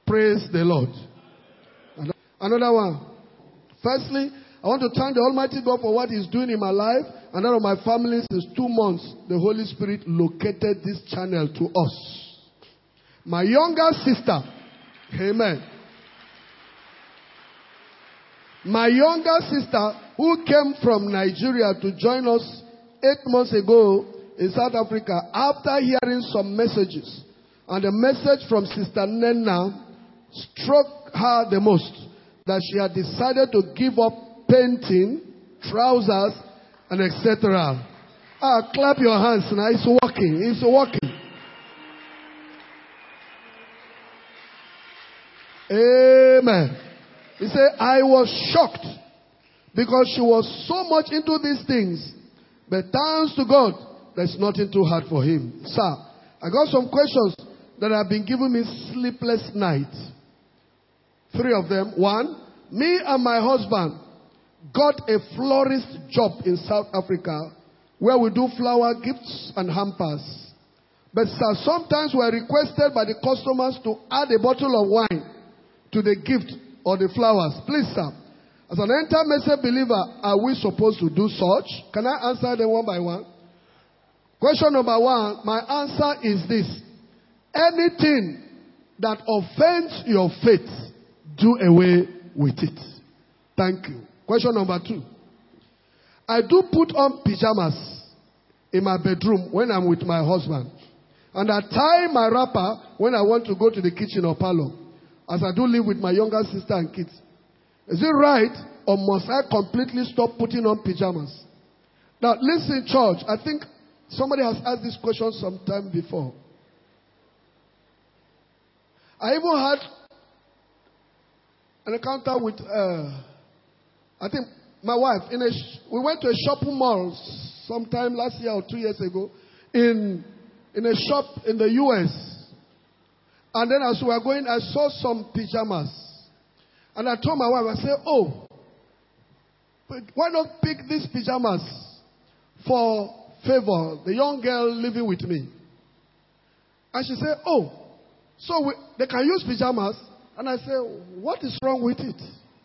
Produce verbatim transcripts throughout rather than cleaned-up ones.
Praise the Lord. Another one. Firstly, I want to thank the Almighty God for what He's doing in my life and that of my family. Since two months, the Holy Spirit located this channel to us. My younger sister, amen. My younger sister, who came from Nigeria to join us eight months ago in South Africa, after hearing some messages, and the message from Sister Nena struck her the most, that she had decided to give up painting, trousers, and et cetera. Ah, clap your hands now. It's working. It's working. Amen. He said, I was shocked because she was so much into these things. But thanks to God, there's nothing too hard for Him. Sir, I got some questions that have been giving me sleepless nights. Three of them. One, me and my husband got a florist job in South Africa where we do flower gifts and hampers. But sir, sometimes we are requested by the customers to add a bottle of wine to the gift or the flowers. Please, sir, as an enter-message believer, are we supposed to do such? Can I answer them one by one? Question number one, my answer is this. Anything that offends your faith, do away with it. Thank you. Question number two. I do put on pajamas in my bedroom when I'm with my husband. And I tie my wrapper when I want to go to the kitchen or parlor, as I do live with my younger sister and kids. Is it right, or must I completely stop putting on pajamas? Now, listen, church. I think somebody has asked this question sometime before. I even had an encounter with, uh, I think, my wife. In a sh- we went to a shopping mall sometime last year or two years ago in, in a shop in the U S. And then as we were going, I saw some pajamas. And I told my wife, I said, oh, but why not pick these pajamas for Favor, the young girl living with me? And she said, oh, so we, they can use pajamas? And I said, what is wrong with it?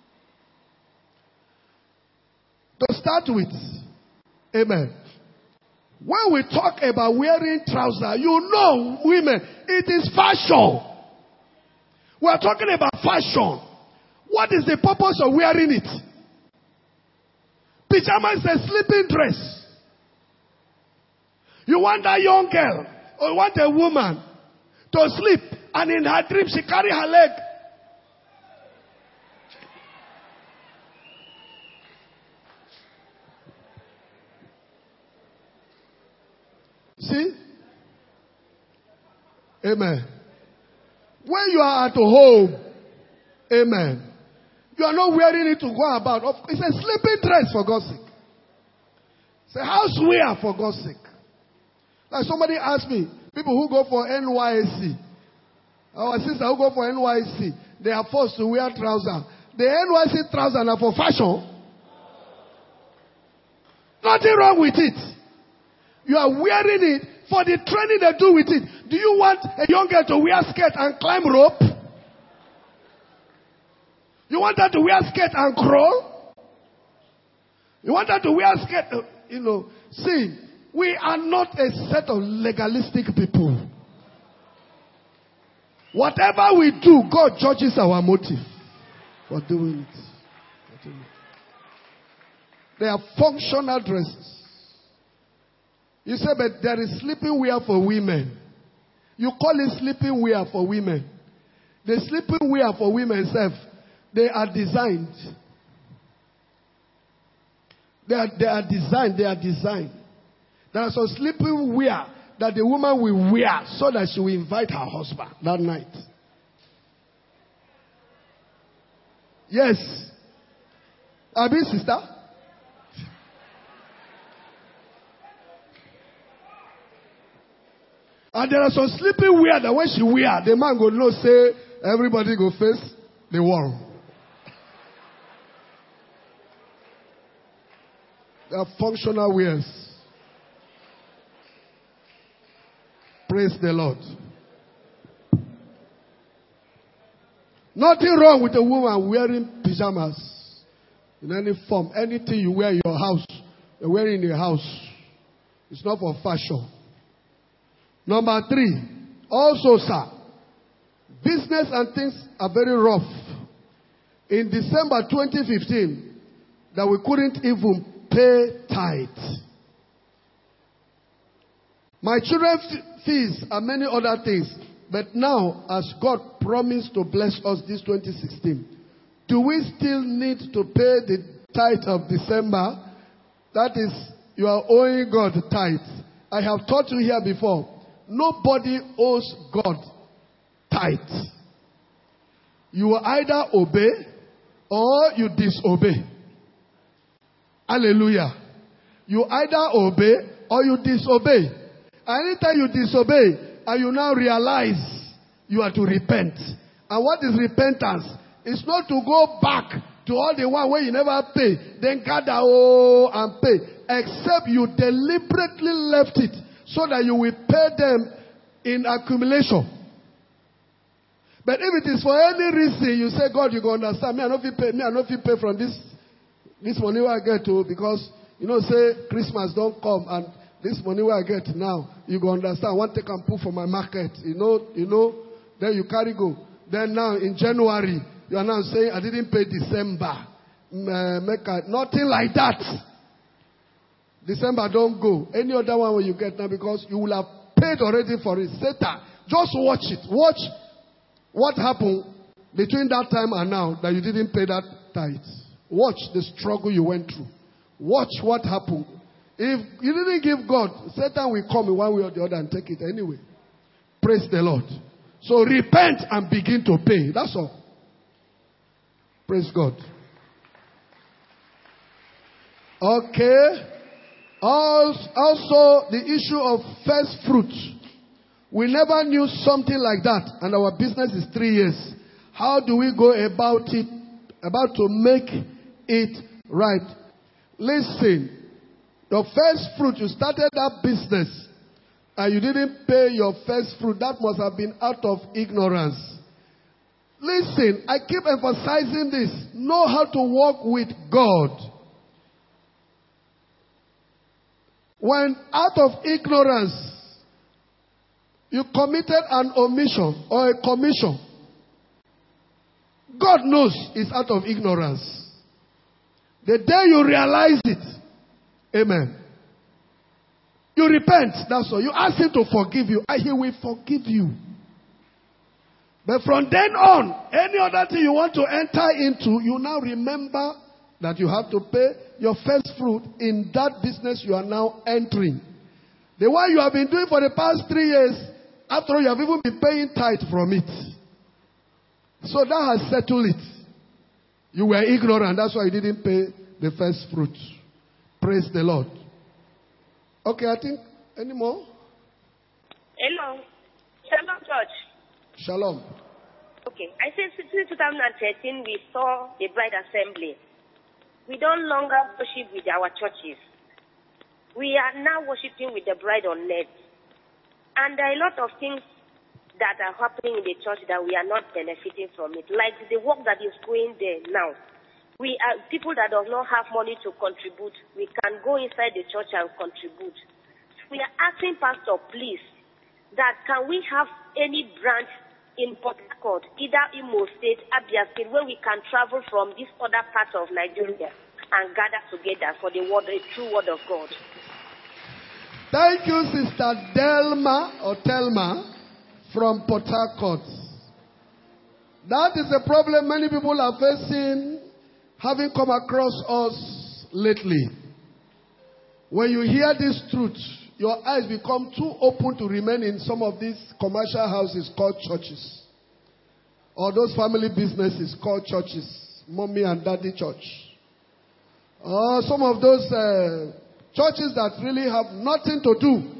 To start with, amen. When we talk about wearing trousers, you know, women, it is fashion. We are talking about fashion. What is the purpose of wearing it? Pyjama is a sleeping dress. You want that young girl, or you want a woman to sleep, and in her dream she carry her leg. See? Amen. When you are at home, amen, you are not wearing it to go about. It's a sleeping dress, for God's sake. It's a house wear, for God's sake. Like somebody asked me, people who go for N Y S C, our sister who go for N Y S C, they are forced to wear trousers. The N Y S C trousers are for fashion. Nothing wrong with it. You are wearing it for the training they do with it. Do you want a young girl to wear skirt and climb rope? You want her to wear skirt and crawl? You want her to wear skirt? Uh, you know, see, we are not a set of legalistic people. Whatever we do, God judges our motive for doing it. For doing it. They are functional dresses. You say, but there is sleeping wear for women. You call it sleeping wear for women. The sleeping wear for women self, they are designed. They are, they are designed. They are designed. There are some sleeping wear that the woman will wear so that she will invite her husband that night. Yes. Abi, sister? And there are some sleeping wear that when she wear, the man go know say everybody go face the wall. They are functional wears. Praise the Lord. Nothing wrong with a woman wearing pajamas in any form. Anything you wear in your house, you're wearing in your house. It's not for fashion. Number three, also, sir, business and things are very rough. In December twenty fifteen, that we couldn't even pay tithe. My children's fees and many other things. But now, as God promised to bless us this twenty sixteen, do we still need to pay the tithe of December? That is, you are owing God tithe. I have taught you here before. Nobody owes God tithe. You will either obey or you disobey. Hallelujah. You either obey or you disobey. Anytime you disobey, and you now realize you are to repent. And what is repentance? It's not to go back to all the one where you never pay, then gather oh and pay. Except you deliberately left it so that you will pay them in accumulation. But if it is for any reason, you say, God, you go understand. Me, I don't feel pay. Me, I don't feel pay from this this money where I get to, because you know, say Christmas don't come and this money where I get now, you go understand. One take and put for my market. You know, you know, then you carry go. Then now in January, you are now saying, I didn't pay December. Uh, make a, nothing like that. December don't go. Any other one where you get now, because you will have paid already for it. Satan, just watch it. Watch what happened between that time and now that you didn't pay that tithe. Watch the struggle you went through. Watch what happened. If you didn't give God, Satan will come in one way or the other and take it anyway. Praise the Lord. So repent and begin to pay. That's all. Praise God. Okay. Also, the issue of first fruit. We never knew something like that, and our business is three years. How do we go about it, about to make it right? Listen. Your first fruit, you started that business and you didn't pay your first fruit. That must have been out of ignorance. Listen, I keep emphasizing this. Know how to walk with God. When out of ignorance, you committed an omission or a commission, God knows it's out of ignorance. The day you realize it, amen, you repent, that's all. You ask him to forgive you, and he will forgive you. But from then on, any other thing you want to enter into, you now remember that you have to pay your first fruit in that business you are now entering. The one you have been doing for the past three years, after all, you have even been paying tithe from it. So that has settled it. You were ignorant, that's why you didn't pay the first fruit. Praise the Lord. Okay, I think, any more? Hello. Shalom, Church. Shalom. Okay, I said since twenty thirteen we saw the Bride Assembly. We don't longer worship with our churches. We are now worshiping with the bride on net. And there are a lot of things that are happening in the church that we are not benefiting from it. Like the work that is going there now. We are people that do not have money to contribute. We can go inside the church and contribute. We are asking Pastor, please, that can we have any branch in Port Harcourt, either Imo State, Abia State, where we can travel from this other part of Nigeria and gather together for the word, the true word of God. Thank you, Sister Delma or Telma from Port Harcourt. That is a problem many people are facing, having come across us lately. When you hear this truth, your eyes become too open to remain in some of these commercial houses called churches. Or those family businesses called churches. Mommy and daddy church. Or some of those uh, churches that really have nothing to do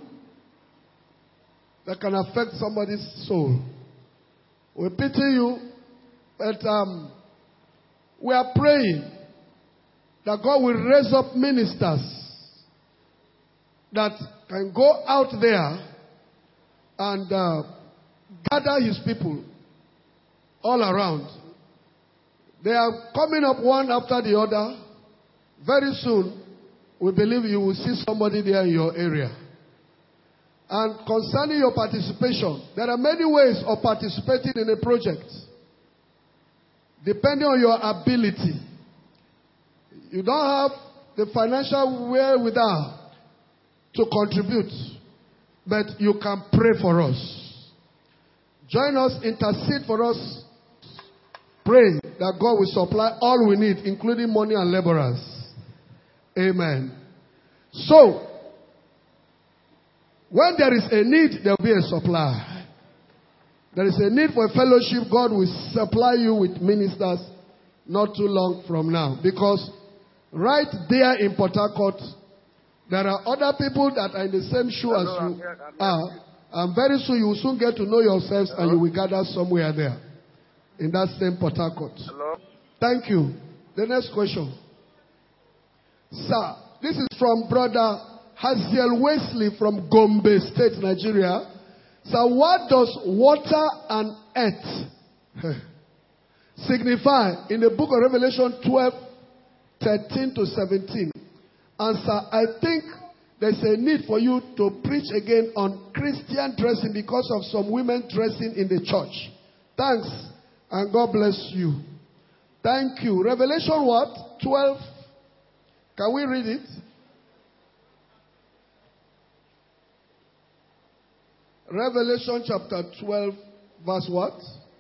that can affect somebody's soul. We pity you, but um, we are praying that God will raise up ministers that can go out there and uh, gather his people all around They are coming up one after the other. Very soon, we believe you will see somebody there in your area. And concerning your participation, there are many ways of participating in a project. Depending on your ability. You don't have the financial wherewithal to contribute, but you can pray for us. Join us, intercede for us. Pray that God will supply all we need, including money and laborers. Amen. So, when there is a need, there will be a supply. There is a need for a fellowship. God will supply you with ministers not too long from now. Because right there in Port Harcourt, there are other people that are in the same shoe as you are. And very soon you will soon get to know yourselves and you will gather somewhere there. In that same Port Harcourt. Thank you. The next question. Sir, this is from Brother Haziel Wesley from Gombe State, Nigeria. So what does water and earth signify in the book of Revelation twelve, thirteen to seventeen? And sir, I think there's a need for you to preach again on Christian dressing because of some women dressing in the church. Thanks, and God bless you. Thank you. Revelation what? twelve. Can we read it? Revelation chapter twelve, verse what?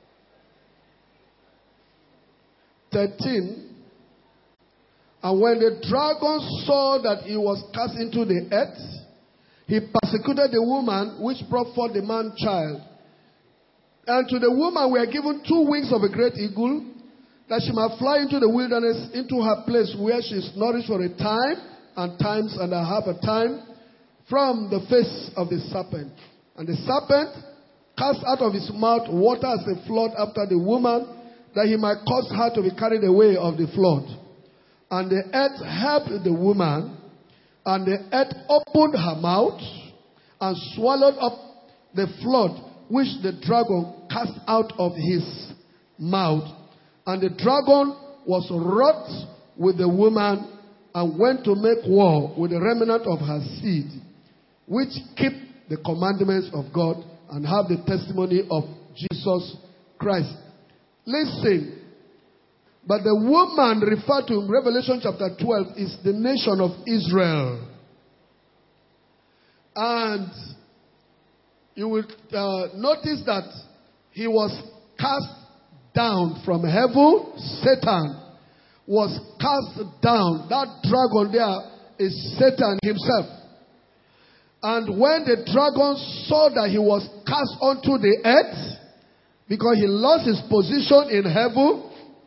thirteen. And when the dragon saw that he was cast into the earth, he persecuted the woman which brought forth the man child. And to the woman were given two wings of a great eagle, that she might fly into the wilderness, into her place where she is nourished for a time, and times and a half a time, from the face of the serpent. And the serpent cast out of his mouth water as a flood after the woman, that he might cause her to be carried away of the flood. And the earth helped the woman, and the earth opened her mouth, and swallowed up the flood which the dragon cast out of his mouth. And the dragon was wroth with the woman, and went to make war with the remnant of her seed, which keep the commandments of God and have the testimony of Jesus Christ. Listen, but the woman referred to in Revelation chapter twelve is the nation of Israel. And you will uh, notice that he was cast down from heaven. Satan was cast down. That dragon there is Satan himself. And when the dragon saw that he was cast onto the earth, because he lost his position in heaven,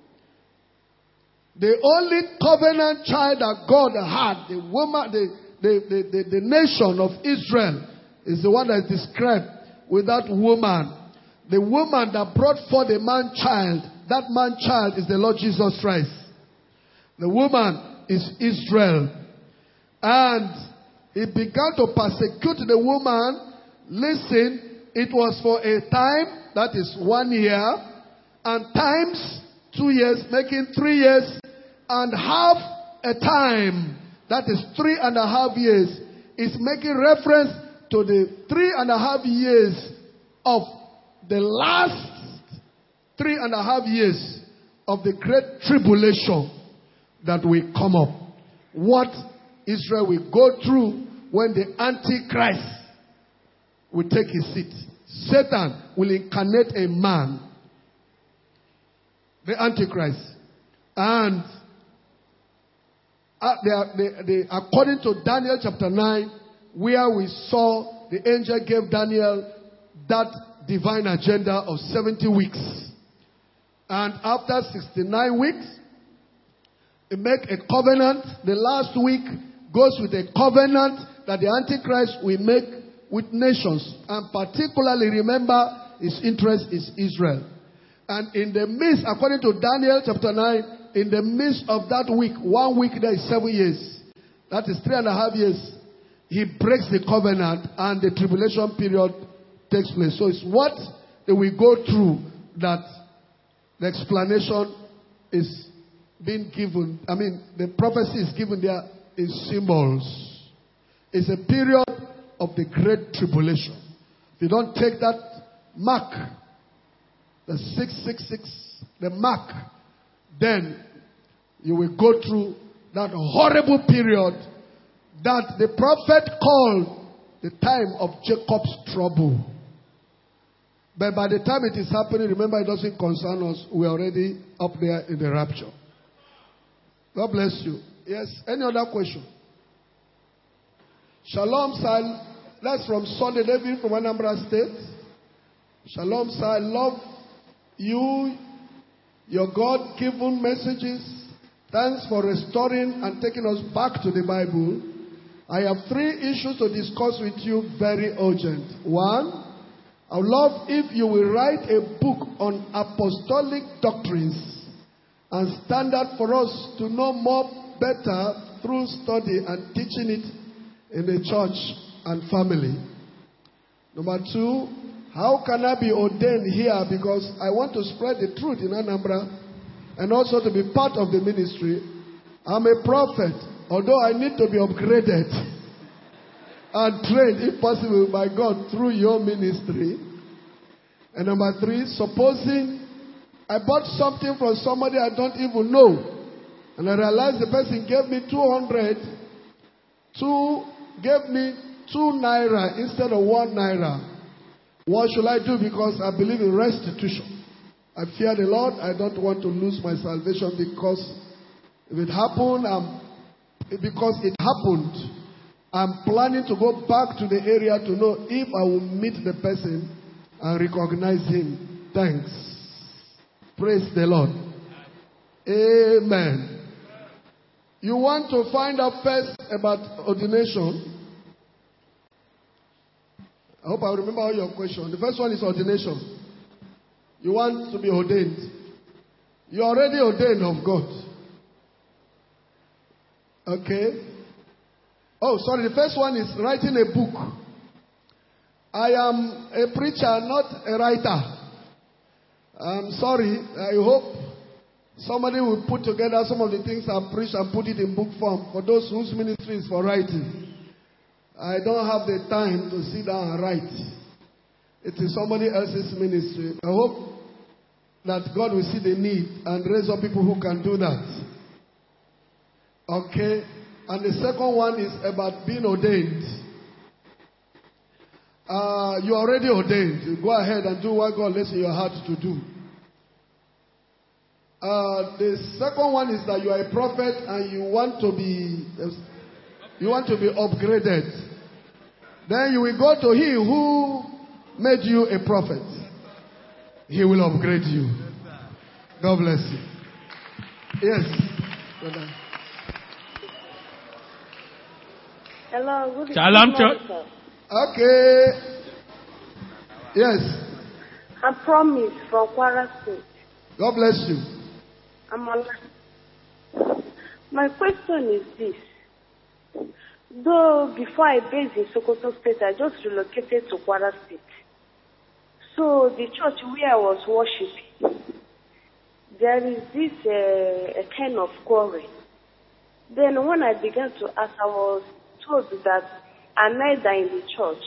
the only covenant child that God had, the woman, the, the, the, the, the nation of Israel, is the one that is described with that woman. The woman that brought forth the man child, that man child is the Lord Jesus Christ. The woman is Israel. And he began to persecute the woman. Listen, it was for a time, that is one year, and times two years, making three years, and half a time, that is three and a half years, is making reference to the three and a half years of the last three and a half years of the great tribulation that will come up. What Israel will go through when the Antichrist will take his seat. Satan will incarnate a man, the Antichrist. And uh, they are, they, they, according to Daniel chapter nine, where we saw the angel gave Daniel that divine agenda of seventy weeks. And after sixty-nine weeks, he make a covenant. The last week goes with a covenant that the Antichrist will make with nations. And particularly, remember, his interest is Israel. And in the midst, according to Daniel chapter nine, in the midst of that week, one week there is seven years. That is three and a half years. He breaks the covenant and the tribulation period takes place. So it's what they will go through that the explanation is being given, I mean, the prophecy is given there in symbols. It's a period of the great tribulation. If you don't take that mark, the six six six, the mark, then you will go through that horrible period that the prophet called the time of Jacob's trouble. But by the time it is happening, remember, it doesn't concern us. We're already up there in the rapture. God bless you. Yes, any other question? Shalom, sir. That's from Sunday David from Anambra State. Shalom, sir. I love you, your God-given messages. Thanks for restoring and taking us back to the Bible. I have three issues to discuss with you, very urgent. One, I would love if you will write a book on apostolic doctrines and standard for us to know more better through study and teaching it in the church and family. Number two, how can I be ordained here? Because I want to spread the truth in Anambra and also to be part of the ministry. I'm a prophet, although I need to be upgraded and trained, if possible, by God through your ministry. And number three, supposing I bought something from somebody I don't even know, and I realized the person gave me two hundred, two, gave me two naira instead of one naira. What should I do? Because I believe in restitution. I fear the Lord. I don't want to lose my salvation because if it happened, um, because it happened, I'm planning to go back to the area to know if I will meet the person and recognize him. Thanks. Praise the Lord. Amen. You want to find out first about ordination? I hope I remember all your questions. The first one is ordination. You want to be ordained. You're already ordained of God. Okay. Oh, sorry. The first one is writing a book. I am a preacher, not a writer. I'm sorry. I hope somebody will put together some of the things I preach and put it in book form for those whose ministry is for writing. I don't have the time to sit down and write. It is somebody else's ministry. I hope that God will see the need and raise up people who can do that. Okay. And the second one is about being ordained. Uh, you're already ordained. Go ahead and do what God lays in your heart to do. Uh, the second one is that you are a prophet and you want to be you want to be upgraded. Then you will go to Him who made you a prophet. He will upgrade you. God bless you. Yes. Brother. Hello. Good Shalom, morning. Okay. Yes. I'm Promise from Kwara State. God bless you. I'm online. My question is this. Though before I based in Sokoto State, I just relocated to Kwara State. So the church where I was worshiping, there is this uh, a kind of quarrel. Then when I began to ask, I was told that another in the church,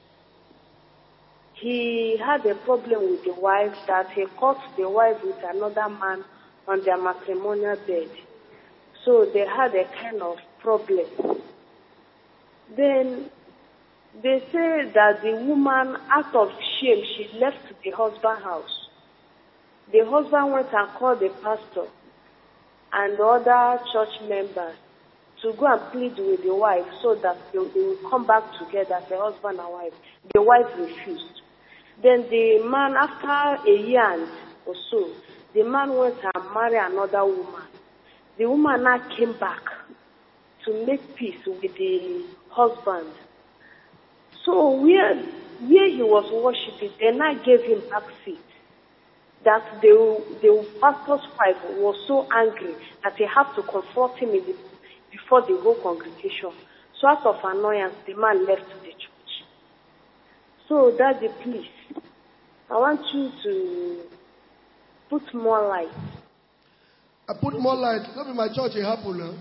he had a problem with the wife, that he caught the wife with another man on their matrimonial bed. So they had a kind of problem. Then they say that the woman, out of shame, she left the husband's house. The husband went and called the pastor and the other church members to go and plead with the wife so that they, they will come back together as a husband and wife. The wife refused. Then the man, after a year or so, the man went and married another woman. The woman now came back to make peace with the husband. So where, where he was worshiping, they now gave him back seat. That the, the pastor's wife was so angry that they had to confront him in the, before the whole congregation. So out of annoyance, the man left the church. So Daddy, please, I want you to put more light. I put more light. Not in my church, it happened now.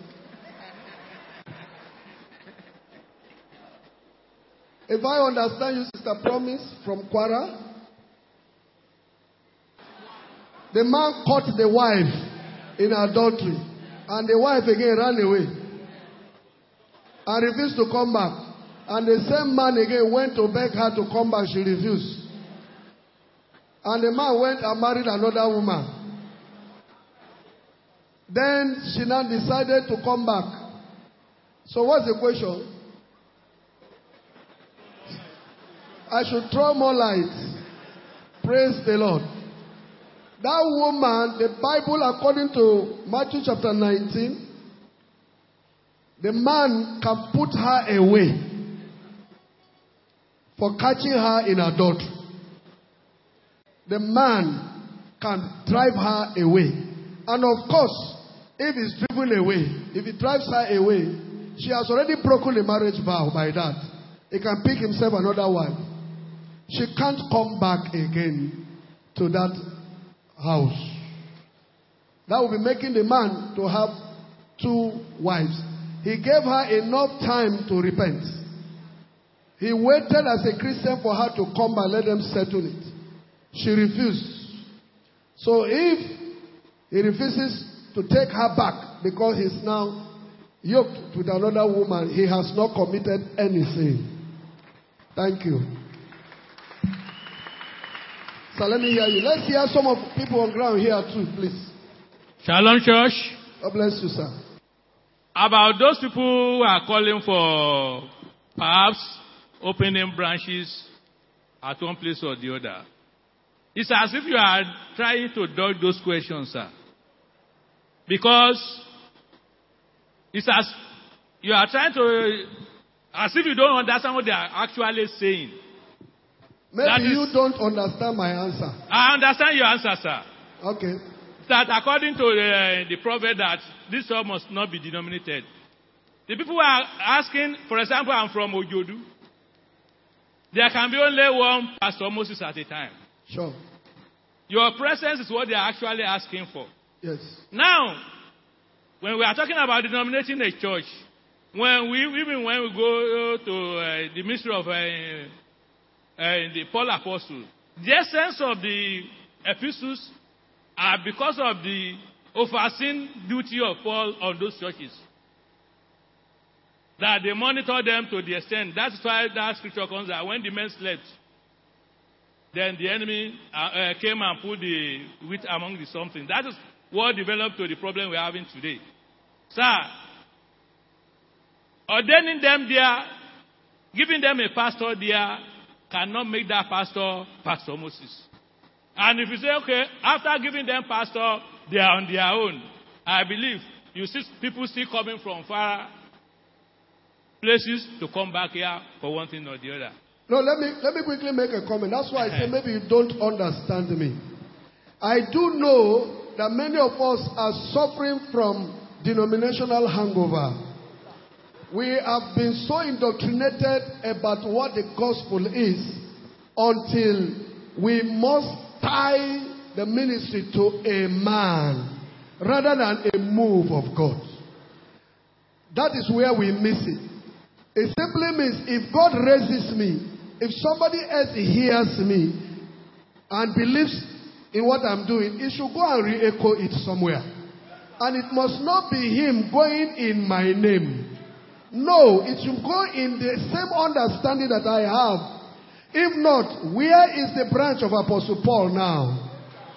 If I understand you, Sister Promise from Kwara, the man caught the wife in adultery, and the wife again ran away and refused to come back. And the same man again went to beg her to come back. She refused. And the man went and married another woman. Then she now decided to come back. So what's the question? I should throw more light. Praise the Lord. That woman, the Bible, according to Matthew chapter nineteen, the man can put her away for catching her in adultery. The man can drive her away. And of course, if he's driven away, if he drives her away, she has already broken the marriage vow by that. He can pick himself another wife. She can't come back again to that house. That will be making the man to have two wives. He gave her enough time to repent. He waited as a Christian for her to come and let them settle it. She refused. So if he refuses to take her back because he's now yoked with another woman, he has not committed any sin. Thank you. So let me hear you. Let's hear some of the people on ground here too, please. Shalom, church. God bless you, sir. About those people who are calling for perhaps opening branches at one place or the other. It's as if you are trying to dodge those questions, sir. Because it's as you are trying to, as if you don't understand what they are actually saying. Maybe is, you don't understand my answer. I understand your answer, sir. Okay. That according to the, the prophet that this all must not be denominated. The people who are asking, for example, I'm from Ojodu. There can be only one Pastor Moses at a time. Sure. Your presence is what they are actually asking for. Yes. Now, when we are talking about denominating a church, when we even when we go to uh, the ministry of uh, uh, the Paul Apostle, the essence of the epistles are because of the overseeing duty of Paul on those churches. That they monitor them to the extent. That's why that scripture comes that when the men slept, then the enemy uh, uh, came and put the wheat among the something. That is what developed to the problem we're having today. Sir, ordaining them there, giving them a pastor there, cannot make that pastor Pastor Moses. And if you say, okay, after giving them pastor, they are on their own, I believe you see people still coming from far places to come back here for one thing or the other. No, let me let me quickly make a comment. That's why I say maybe you don't understand me. I do know that many of us are suffering from denominational hangover. We have been so indoctrinated about what the gospel is until we must tie the ministry to a man rather than a move of God. That is where we miss it. It simply means if God raises me, if somebody else hears me and believes in what I'm doing, it should go and re-echo it somewhere. And it must not be him going in my name. No, it should go in the same understanding that I have. If not, where is the branch of Apostle Paul now?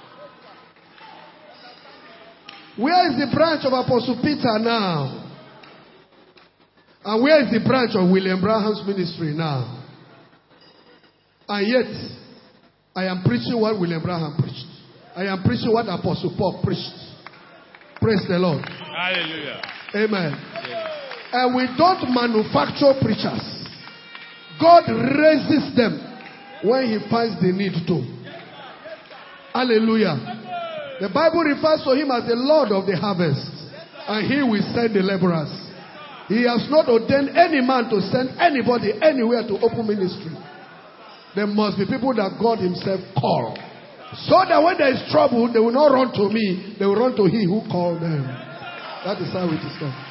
Where is the branch of Apostle Peter now? And where is the branch of William Branham's ministry now? And yet, I am preaching what William Branham preached. I am preaching what Apostle Paul preached. Praise the Lord. Hallelujah. Amen. Yeah. And we don't manufacture preachers. God raises them when he finds the need to. Hallelujah. The Bible refers to him as the Lord of the harvest. And he will send the laborers. He has not ordained any man to send anybody anywhere to open ministry. There must be people that God himself called. So that when there is trouble, they will not run to me. They will run to he who called them. That is how it is done.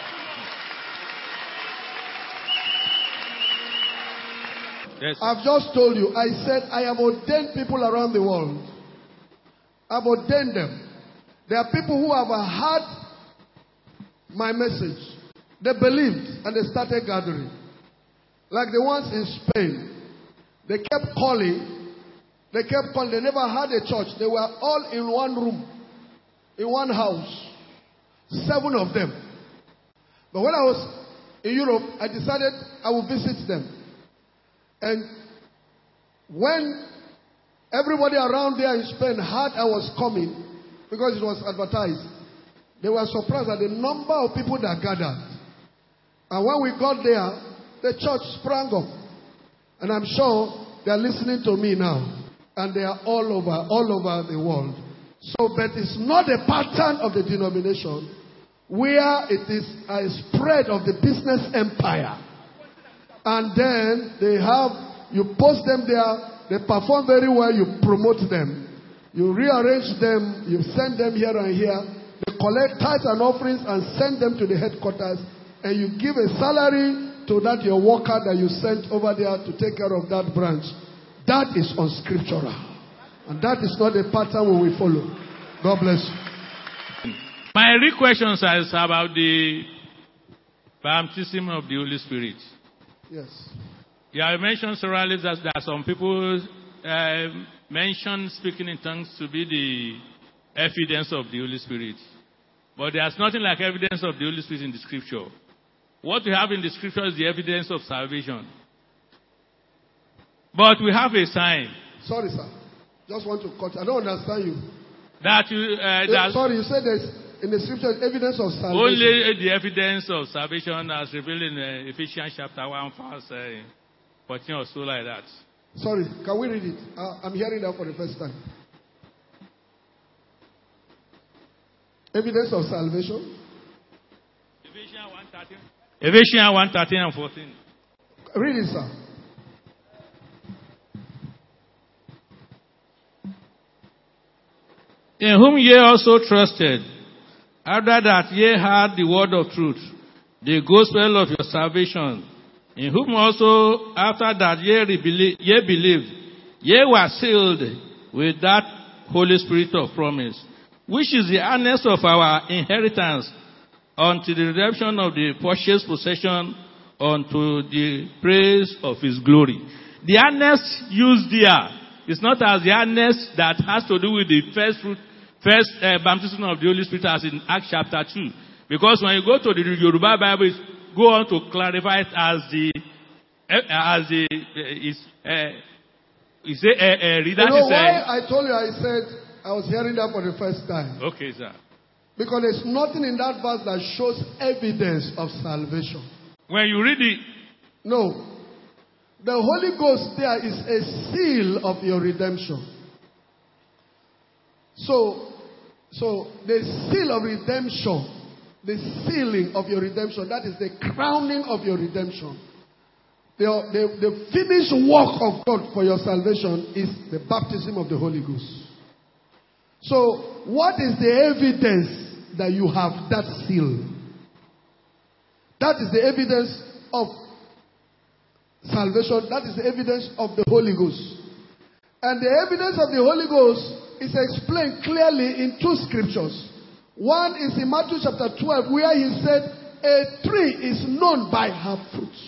Yes. I've just told you. I said I have ordained people around the world. I've ordained them. There are people who have heard my message. They believed and they started gathering. Like the ones in Spain. They kept calling. They kept calling. They never had a church. They were all in one room. In one house. Seven of them. But when I was in Europe, I decided I would visit them. And when everybody around there in Spain heard I was coming, because it was advertised, they were surprised at the number of people that gathered. And when we got there, the church sprang up. And I'm sure they are listening to me now. And they are all over, all over the world. So, but it's not a pattern of the denomination where it is a spread of the business empire. And then they have, you post them there, they perform very well, you promote them. You rearrange them, you send them here and here. They collect tithes and offerings and send them to the headquarters. And you give a salary to that your worker that you sent over there to take care of that branch. That is unscriptural. And that is not a pattern we will follow. God bless you. My real question is about the baptism of the Holy Spirit. Yes. You have mentioned several that there are some people uh, mention speaking in tongues to be the evidence of the Holy Spirit. But there's nothing like evidence of the Holy Spirit in the scripture. What we have in the scripture is the evidence of salvation. But we have a sign. Sorry, sir. Just want to cut. I don't understand you. That you, uh, that Sorry, you said there's in the scripture evidence of salvation. Only the evidence of salvation as revealed in uh, Ephesians chapter one, verse uh, fourteen or so like that. Sorry, can we read it? Uh, I'm hearing that for the first time. Evidence of salvation. Ephesians one thirteen. Ephesians one thirteen and fourteen. Read it, sir. In whom ye also trusted, after that ye heard the word of truth, the gospel of your salvation, in whom also after that ye, rebel- ye believed, ye were sealed with that Holy Spirit of promise, which is the earnest of our inheritance unto the redemption of the purchased possession unto the praise of his glory. The earnest used there is not as the earnest that has to do with the first fruit, first uh, baptism of the Holy Spirit as in Acts chapter two. Because when you go to the Yoruba Bible, it go on to clarify it as the, uh, as the, uh, is, uh, you say, uh, uh, reader You know is, why uh, I told you I said I was hearing that for the first time? Okay, sir. Because there's nothing in that verse that shows evidence of salvation. When you read it, no. The Holy Ghost there is a seal of your redemption. So, so the seal of redemption, the sealing of your redemption, that is the crowning of your redemption. The, the, the finished work of God for your salvation is the baptism of the Holy Ghost. So, what is the evidence that you have that seal? That is the evidence of salvation. That is the evidence of the Holy Ghost. And the evidence of the Holy Ghost is explained clearly in two scriptures. One is in Matthew chapter twelve, where he said, a tree is known by her fruits.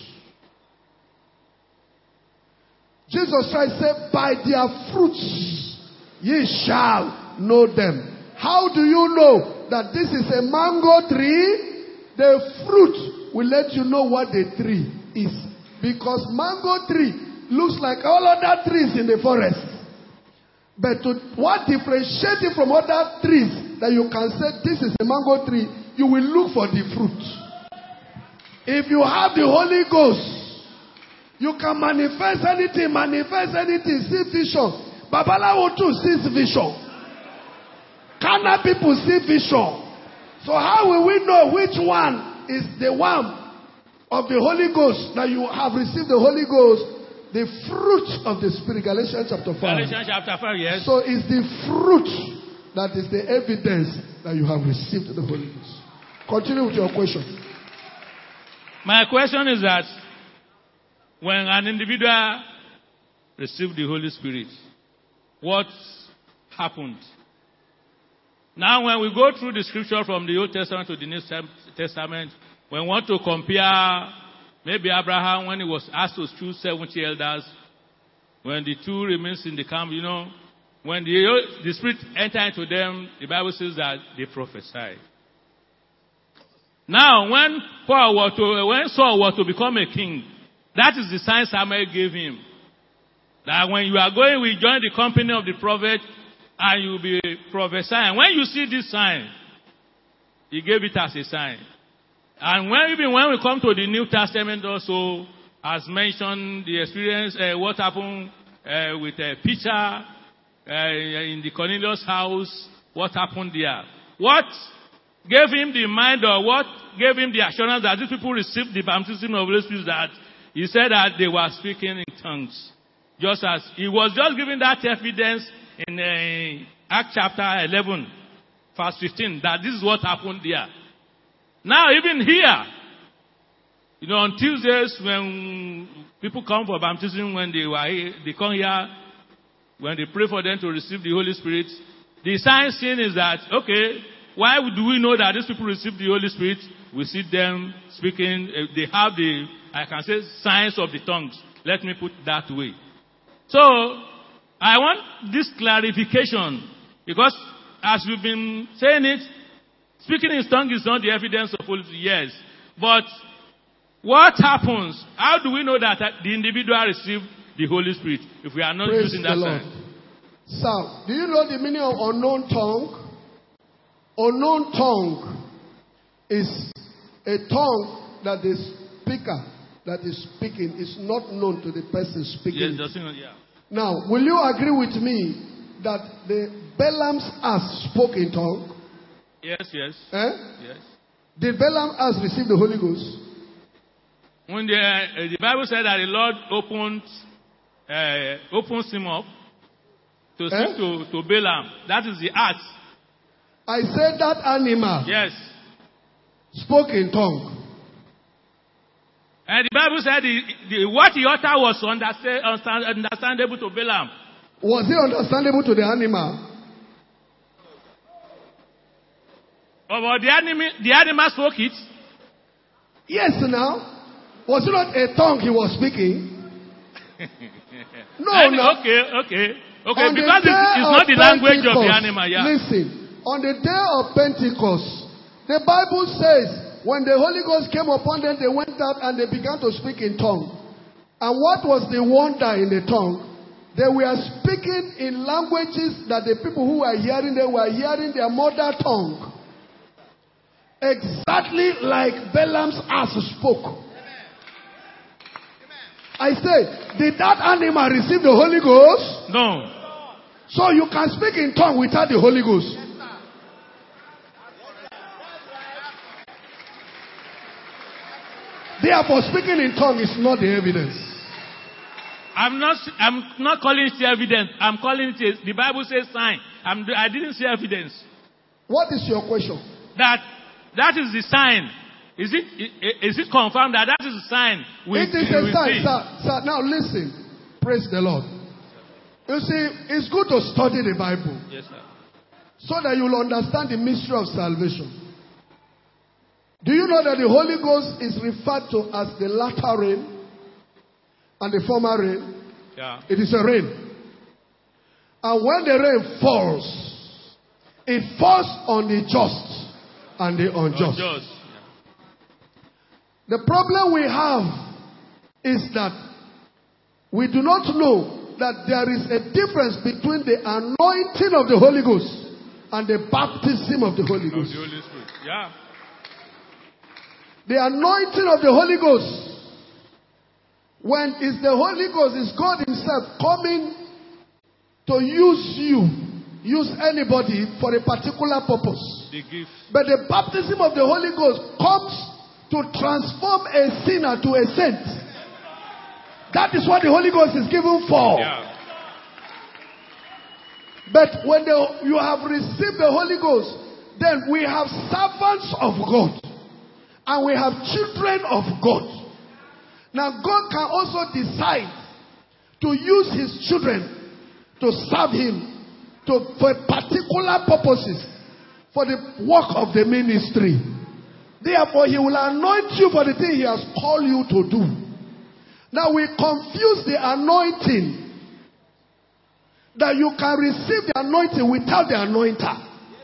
Jesus Christ said, by their fruits ye shall know them. How do you know that this is a mango tree? The fruit will let you know what the tree is. Because mango tree looks like all other trees in the forest. But to, what differentiates it from other trees that you can say this is a mango tree, you will look for the fruit. If you have the Holy Ghost, you can manifest anything, manifest anything, see vision. Babalawo too sees vision. Kana people see vision. So how will we know which one is the one of the Holy Ghost that you have received the Holy Ghost? The fruit of the Spirit, Galatians chapter five. Galatians chapter five, yes. So it's the fruit that is the evidence that you have received the Holy Ghost. Continue with your question. My question is that when an individual received the Holy Spirit, what happened? Now when we go through the scripture from the Old Testament to the New Testament, when we want to compare maybe Abraham when he was asked to choose seventy elders, when the two remains in the camp, you know, when the, the Spirit entered into them, the Bible says that they prophesied. Now, when Paul was to, when Saul was to become a king, that is the sign Samuel gave him. That when you are going, we join the company of the prophet, and you will be prophesying. When you see this sign, he gave it as a sign. And when, even when we come to the New Testament also, as mentioned, the experience, uh, what happened uh, with uh, Peter uh, in the Cornelius house, what happened there. What gave him the mind, or what gave him the assurance that these people received the baptism of the Holy Spirit, that he said that they were speaking in tongues. Just as he was just giving that evidence in uh, Acts chapter eleven, verse fifteen, that this is what happened there. Now, even here, you know, on Tuesdays when people come for baptism, when they were here, they come here, when they pray for them to receive the Holy Spirit, the sign seen is that, okay, why do we know that these people receive the Holy Spirit? We see them speaking, uh, they have the, I can say, signs of the tongues. Let me put it that way. So, I want this clarification, because as we've been saying it, speaking in tongues is not the evidence of Holy Spirit, yes. But what happens? How do we know that the individual received the Holy Spirit if we are not Praise using that the Lord. sign? Sir, do you know the meaning of unknown tongue? Unknown tongue is a tongue that the speaker that is speaking is not known to the person speaking. Yes, doesn't, yeah. Now, will you agree with me that the Balaam's ass spoke in tongue? Yes, yes. Eh? Yes. Did Balaam ass receive the Holy Ghost? When the, uh, the Bible said that the Lord opened uh, opens him up to speak eh? to, to Balaam. That is the ass. I said that animal Yes. spoke in tongue. And the Bible said the, the, what he uttered was understand, understandable to Balaam. Was it understandable to the animal? Oh, but the animal, the animal spoke it. Yes, now. Was it not a tongue he was speaking? No, and, no. Okay, okay. Okay, On because the it's, day it's not of the language of the Pentecost, animal, yeah. Listen, on the day of Pentecost, the Bible says, when the Holy Ghost came upon them, they went out and they began to speak in tongue. And what was the wonder in the tongue? They were speaking in languages that the people who were hearing, they were hearing their mother tongue. Exactly like Balaam's ass spoke. I say, did that animal receive the Holy Ghost? No. So you can speak in tongue without the Holy Ghost. Therefore, speaking in tongue is not the evidence. I'm not. I'm not calling it evidence. I'm calling it. The Bible says sign. I'm, I didn't say evidence. What is your question? That that is the sign. Is it? Is it confirmed that that is the sign? We, it is we a sign, see? sir, sir. Now listen. Praise the Lord. You see, it's good to study the Bible. Yes, sir. So that you will understand the mystery of salvation. Do you know that the Holy Ghost is referred to as the latter rain and the former rain? Yeah. It is a rain. And when the rain falls, it falls on the just and the unjust. Unjust. The problem we have is that we do not know that there is a difference between the anointing of the Holy Ghost and the baptism of the Holy Ghost. Of the Holy Spirit. Yeah. The anointing of the Holy Ghost, when is the Holy Ghost, is God Himself coming to use you, use anybody for a particular purpose. The gift. But the baptism of the Holy Ghost comes to transform a sinner to a saint. That is what the Holy Ghost is given for. Yeah. But when the, you have received the Holy Ghost, then we have servants of God. And we have children of God. Now God can also decide to use his children to serve him to, for particular purposes for the work of the ministry. Therefore, he will anoint you for the thing he has called you to do. Now we confuse the anointing. That you can receive the anointing without the anointer.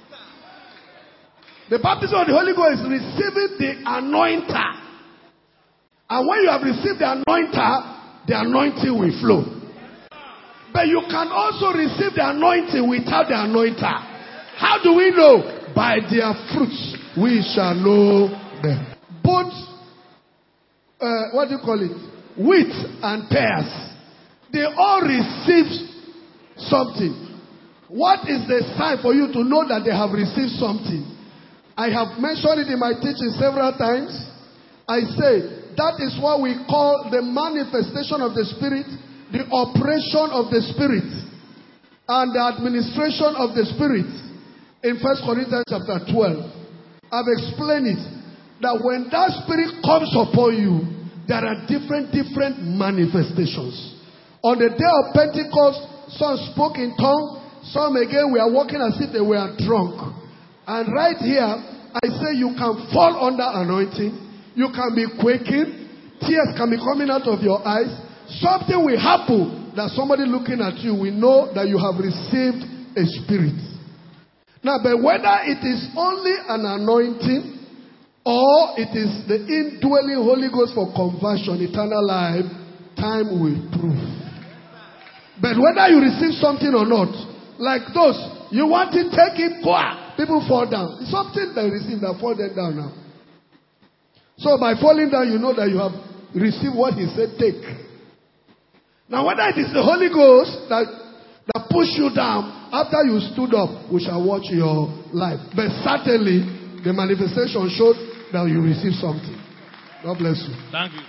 The baptism of the Holy Ghost is receiving the anointer. And when you have received the anointer, the anointing will flow. But you can also receive the anointing without the anointer. How do we know? By their fruits we shall know them. Both, uh, what do you call it? Wheat and tares. They all received something. What is the sign for you to know that they have received something? I have mentioned it in my teaching several times. I say that is what we call the manifestation of the Spirit, the operation of the Spirit, and the administration of the Spirit in First Corinthians chapter twelve. I've explained it that when that Spirit comes upon you, there are different different manifestations. On the day of Pentecost, some spoke in tongues. Some again were walking as if they were drunk. And right here, I say you can fall under anointing. You can be quaking. Tears can be coming out of your eyes. Something will happen that somebody looking at you will know that you have received a spirit. Now, but whether it is only an anointing or it is the indwelling Holy Ghost for conversion, eternal life, time will prove. But whether you receive something or not, like those, you want to take it, people fall down. It's something they receive that fall them down now. So by falling down, you know that you have received what he said, take. Now whether it is the Holy Ghost that, that pushed you down, after you stood up, we shall watch your life. But certainly, the manifestation showed that you received something. God bless you. Thank you.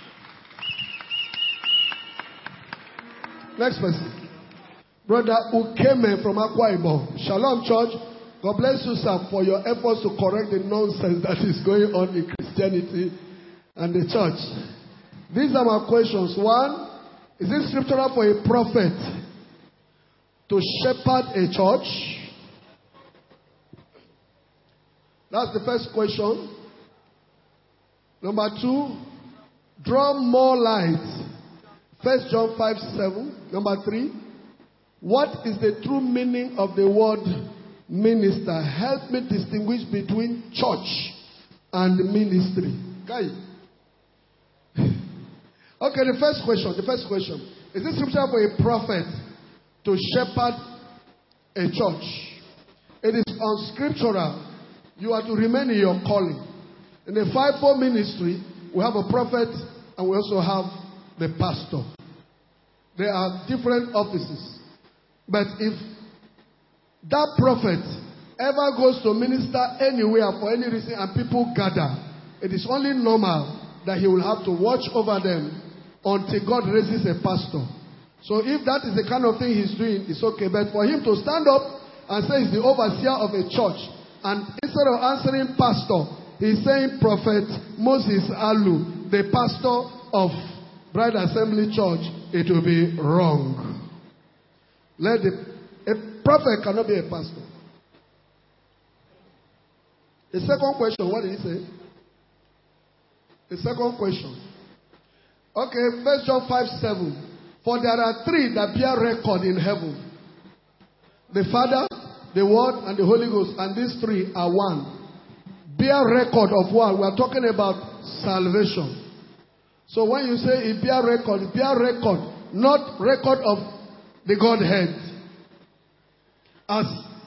Next person. Brother Ukeme from Akwa Ibom. Shalom Church. God bless you, sir, for your efforts to correct the nonsense that is going on in Christianity and the church. These are my questions. One, is it scriptural for a prophet to shepherd a church? That's the first question. Number two, draw more light. First John five seven. Number three, what is the true meaning of the word minister? Help me distinguish between church and ministry. Okay. Okay, the first question. The first question. Is it scripture for a prophet to shepherd a church? It is unscriptural. You are to remain in your calling. In the fivefold ministry, we have a prophet and we also have the pastor. There are different offices. But if that prophet ever goes to minister anywhere for any reason and people gather, it is only normal that he will have to watch over them until God raises a pastor. So if that is the kind of thing he's doing, it's okay. But for him to stand up and say he's the overseer of a church, and instead of answering pastor, he's saying Prophet Moses Alu, the pastor of Bride Assembly Church, it will be wrong. Let the, a prophet cannot be a pastor. The second question, what did he say? The second question. Okay, First John five seven. For there are three that bear record in heaven: the Father, the Word, and the Holy Ghost. And these three are one. Bear record of what? We are talking about salvation. So when you say it bear record, it bear record, not record of the Godhead, as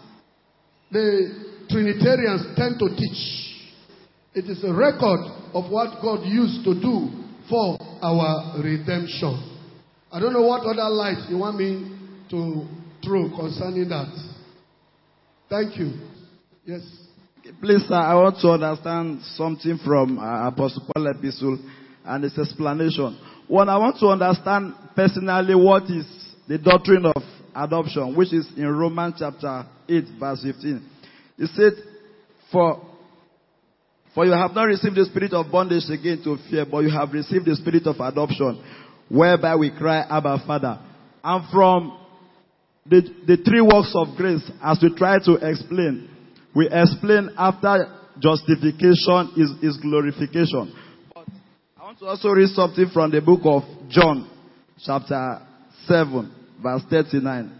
the Trinitarians tend to teach. It is a record of what God used to do for our redemption. I don't know what other light you want me to throw concerning that. Thank you. Yes. Please, sir, I want to understand something from uh, Apostle Paul's epistle and its explanation. One, I want to understand personally what is the doctrine of adoption, which is in Romans chapter eight, verse fifteen. It said, for, for you have not received the spirit of bondage again to fear, but you have received the spirit of adoption, whereby we cry, Abba, Father. And from the, the three works of grace, as we try to explain, we explain after justification is, is glorification. But I want to also read something from the book of John, chapter seven, verse thirty-nine.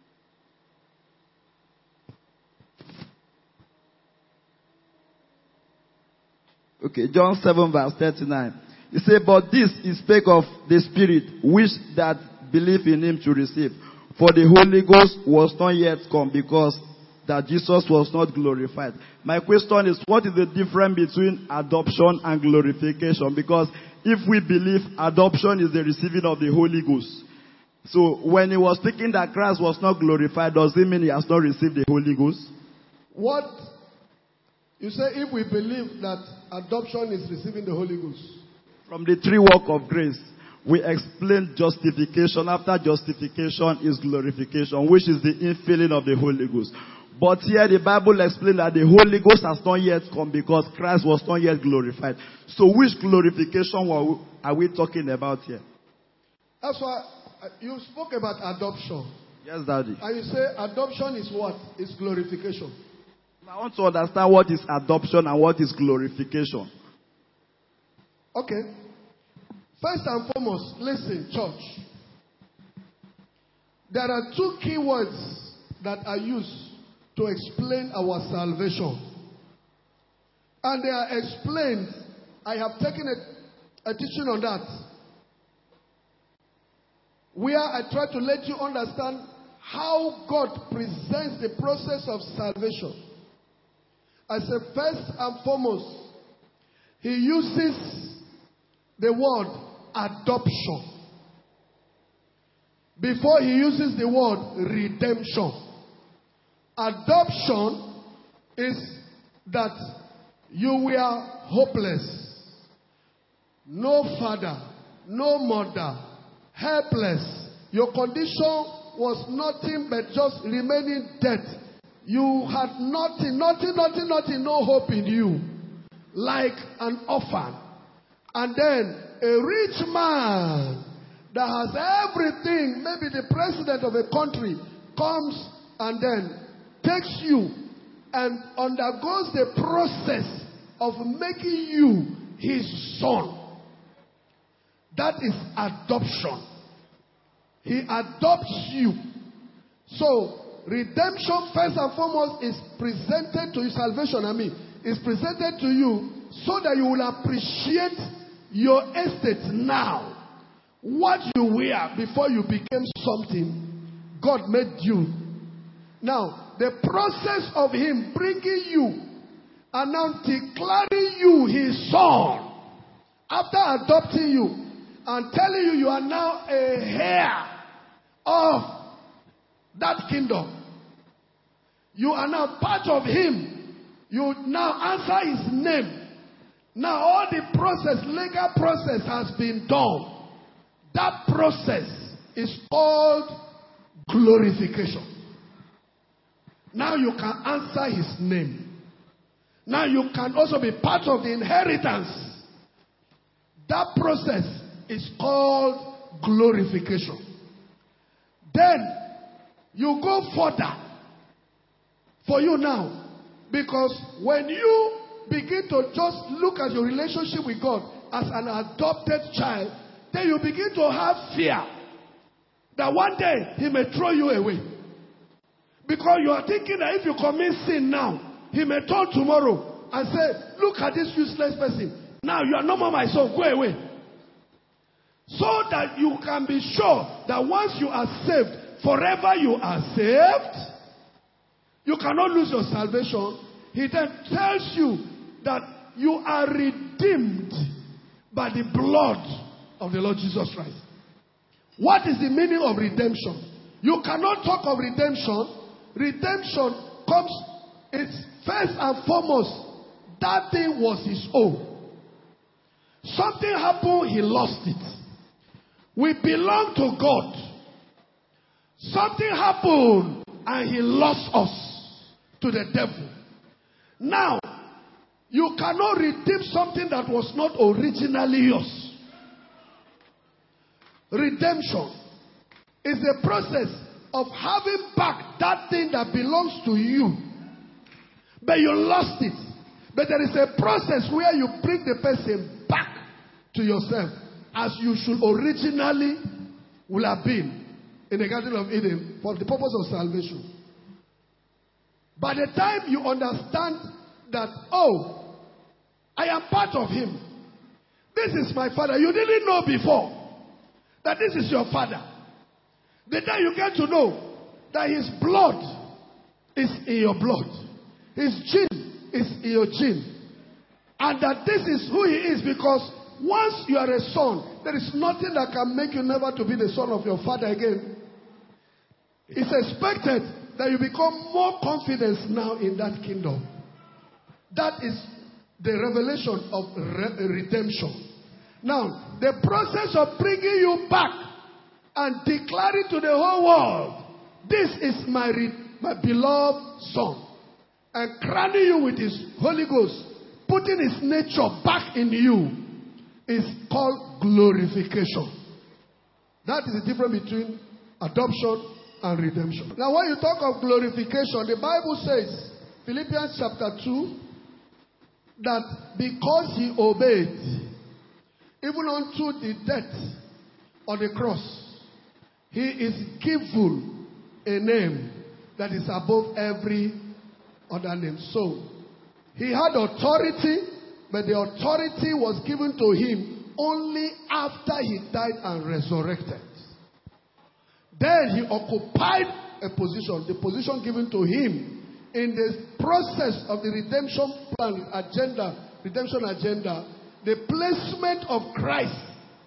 Okay, John seven, verse thirty-nine. He said, but this is spake of the Spirit, which that believe in him to receive. For the Holy Ghost was not yet come, because that Jesus was not glorified. My question is, what is the difference between adoption and glorification? Because if we believe adoption is the receiving of the Holy Ghost, so when he was speaking that Christ was not glorified, does it mean he has not received the Holy Ghost? What you say, if we believe that adoption is receiving the Holy Ghost? From the three work of grace, we explain justification. After justification is glorification, which is the infilling of the Holy Ghost. But here the Bible explains that the Holy Ghost has not yet come because Christ was not yet glorified. So which glorification are we talking about here? That's why you spoke about adoption. Yes, Daddy. And you say adoption is what? It's glorification. I want to understand what is adoption and what is glorification. Okay. First and foremost, listen, church. There are two key words that are used to explain our salvation. And they are explained. I have taken a, a teaching on that, where I try to let you understand how God presents the process of salvation. I said, first and foremost, he uses the word adoption before he uses the word redemption. Adoption is that you were hopeless, no father, no mother, helpless. Your condition was nothing but just remaining dead. You had nothing, nothing, nothing, nothing, no hope in you, like an orphan. And then a rich man that has everything, maybe the president of a country, comes and then takes you and undergoes the process of making you his son. That is adoption. He adopts you. So, redemption, first and foremost, is presented to you. Salvation, I mean, is presented to you so that you will appreciate your estate now. What you were before you became something, God made you. Now, the process of him bringing you and now declaring you his son, after adopting you and telling you you are now a heir of that kingdom. You are now part of him. You now answer his name. Now all the process, legal process has been done. That process is called glorification. Now you can answer his name. Now you can also be part of the inheritance. That process is called glorification. Then you go further for you now. Because when you begin to just look at your relationship with God as an adopted child, then you begin to have fear that one day he may throw you away. Because you are thinking that if you commit sin now, he may turn tomorrow and say, look at this useless person. Now you are no more my son, go away. So that you can be sure that once you are saved, forever you are saved. You cannot lose your salvation. He then tells you that you are redeemed by the blood of the Lord Jesus Christ. What is the meaning of redemption? You cannot talk of redemption. Redemption comes, it's first and foremost, that thing was his own. Something happened, he lost it. We belong to God. Something happened and he lost us to the devil. Now, you cannot redeem something that was not originally yours. Redemption is the process of having back that thing that belongs to you. But you lost it. But there is a process where you bring the person back to yourself as you should originally will have been in the Garden of Eden for the purpose of salvation. By the time you understand that, oh, I am part of him. This is my father. You didn't know before that this is your father. The day you get to know that his blood is in your blood. His gene is in your gene. And that this is who he is, because once you are a son, there is nothing that can make you never to be the son of your father again. It's expected that you become more confident now in that kingdom. That is the revelation of re- redemption. Now, the process of bringing you back and declaring to the whole world, this is my, re- my beloved son, and crowning you with his Holy Ghost, putting his nature back in you, is called glorification. That is the difference between adoption and redemption. Now, when you talk of glorification, the Bible says, Philippians chapter two, that because he obeyed, even unto the death on the cross, he is given a name that is above every other name. So, he had authority, but the authority was given to him only after he died and resurrected. Then he occupied a position, the position given to him in the process of the redemption plan agenda, redemption agenda, the placement of Christ.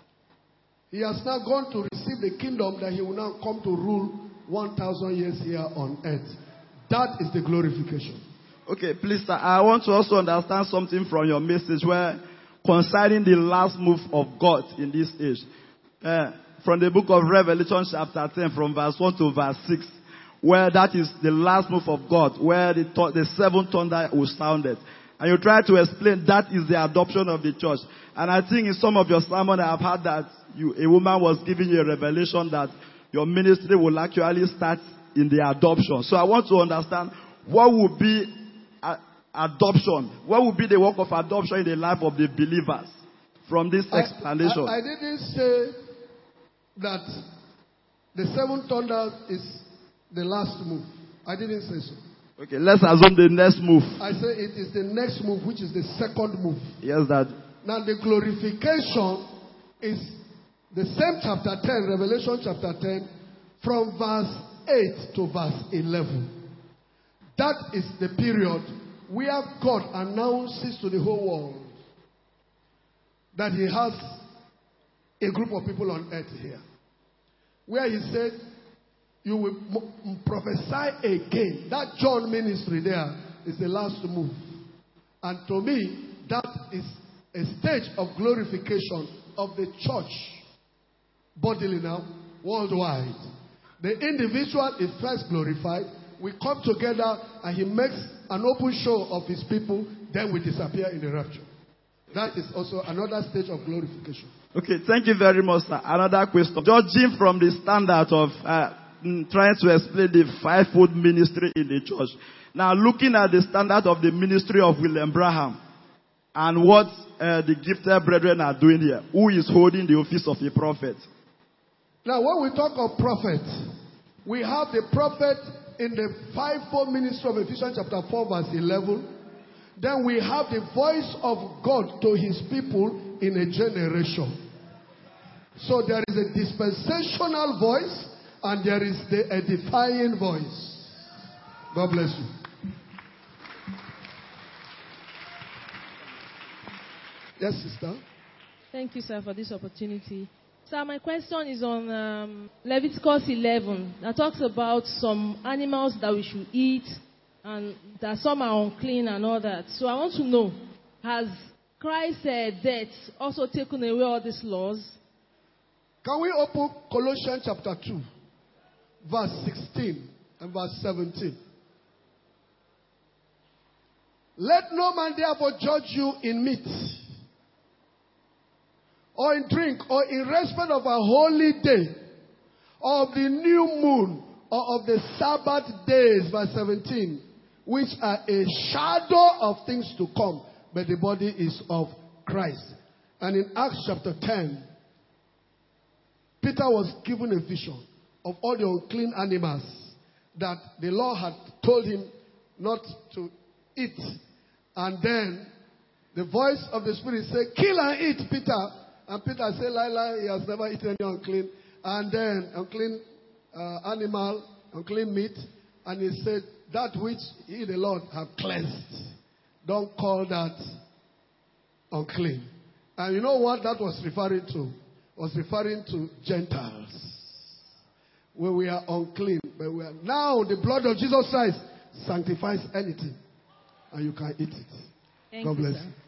He has now gone to receive the kingdom that he will now come to rule one thousand years here on earth. That is the glorification. Okay, please, sir, I want to also understand something from your message where concerning the last move of God in this age. Uh, from the book of Revelation chapter ten, from verse one to verse six, where that is the last move of God, where the, th- the seventh thunder was sounded. And you try to explain that is the adoption of the church. And I think in some of your sermons I have heard that you, a woman was giving you a revelation that your ministry will actually start in the adoption. So I want to understand what would be a, adoption. What would be the work of adoption in the life of the believers from this explanation? I, I, I didn't say that the seventh thunder is the last move. I didn't say so. Okay, let's assume the next move. I say it is the next move, which is the second move. Yes, Dad. Now the glorification is the same chapter ten, Revelation chapter ten, from verse eight to verse eleven. That is the period where God announces to the whole world that he has a group of people on earth here. Where he said, you will m- prophesy again. That John ministry there is the last move. And to me, that is a stage of glorification of the church, bodily now, worldwide. The individual is first glorified. We come together and he makes an open show of his people. Then we disappear in the rapture. That is also another stage of glorification. Okay, thank you very much, sir. Another question. Judging from the standard of uh, trying to explain the fivefold ministry in the church. Now, looking at the standard of the ministry of William Branham and what uh, the gifted brethren are doing here, who is holding the office of a prophet? Now, when we talk of prophet, we have the prophet in the fivefold ministry of Ephesians chapter four, verse eleven. Then we have the voice of God to his people in a generation. So there is a dispensational voice and there is the edifying voice. God bless you. Yes, sister. Thank you, sir, for this opportunity. Sir, my question is on um, Leviticus eleven that talks about some animals that we should eat and that some are unclean and all that. So I want to know, has Christ's uh, death also taken away all these laws? Can we open Colossians chapter two, verse sixteen and verse seventeen? Let no man therefore judge you in meat, or in drink, or in respect of a holy day, or of the new moon, or of the Sabbath days, verse seventeen, which are a shadow of things to come, but the body is of Christ. And in Acts chapter ten, Peter was given a vision of all the unclean animals that the Lord had told him not to eat. And then the voice of the Spirit said, kill and eat, Peter. And Peter said, lie, lie, he has never eaten any unclean. And then unclean uh, animal, unclean meat. And he said, that which he, the Lord, have cleansed, don't call that unclean. And you know what that was referring to? Was referring to Gentiles. Where we are unclean. But we are now the blood of Jesus Christ sanctifies anything. And you can eat it. Thank God you, bless sir. you.